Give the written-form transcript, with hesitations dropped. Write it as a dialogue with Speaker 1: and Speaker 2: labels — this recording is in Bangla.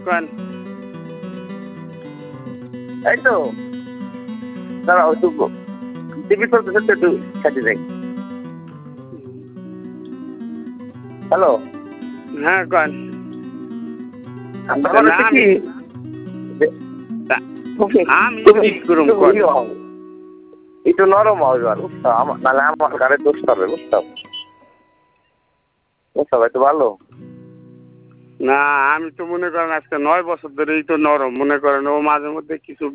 Speaker 1: কোন
Speaker 2: এই তো দাঁড়াও একটু টিভি চলতেছে তো একটু কাটি যাই। হ্যালো,
Speaker 1: হ্যাঁ কোন
Speaker 2: ব্যাপার হচ্ছে কি
Speaker 1: আমি কি করুম কোন
Speaker 2: একটু নরম হবে আর বুঝছো, নাহলে আমার গাড়ি দোষ হবে বুঝছো, বুঝছো একটু ভালো।
Speaker 1: না আমি তো মনে করেন আজকে 9 বছর ধরেই তো নরম মনে করেন, ও মাঝে মধ্যে কিছু